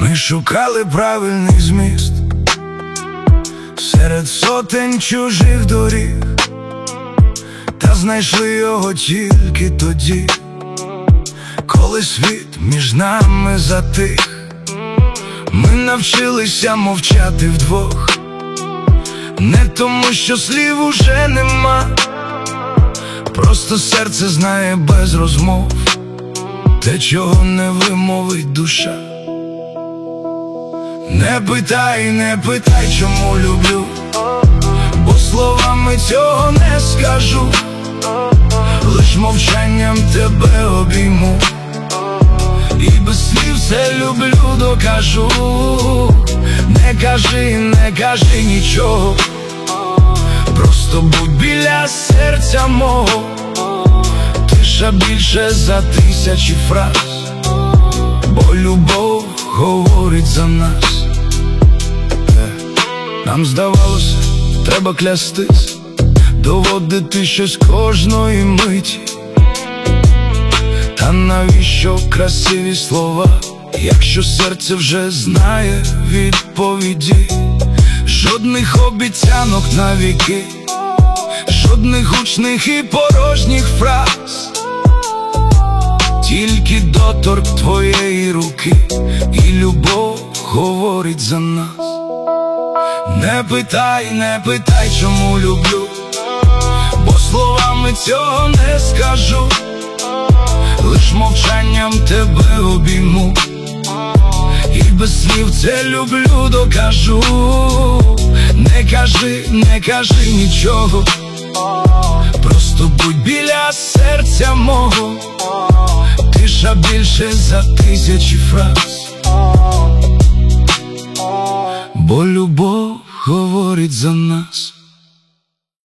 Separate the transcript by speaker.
Speaker 1: Ми шукали правильний зміст серед сотень чужих доріг, та знайшли його тільки тоді, коли світ між нами затих. Ми навчилися мовчати вдвох, не тому, що слів уже нема, просто серце знає без розмов те, чого не вимовить душа. Не питай, чому люблю, бо словами цього не скажу, лиш мовчанням тебе обійму, і без слів це люблю докажу. Не кажи нічого, просто будь біля серця мого. Тиша більше за тисячі фраз, бо любов говорить за нас. Нам здавалося, треба клястись, доводити щось кожної миті. Та навіщо красиві слова, якщо серце вже знає відповіді? Жодних обіцянок на віки, жодних гучних і порожніх фраз, тільки доторк твоєї руки, і любов говорить за нас. Не питай, чому люблю, бо словами цього не скажу, лиш мовчанням тебе обійму, і без слів це люблю докажу. Не кажи нічого, просто будь біля серця мого. Тиша більше за тисячі фраз, бо любов говорить за нас.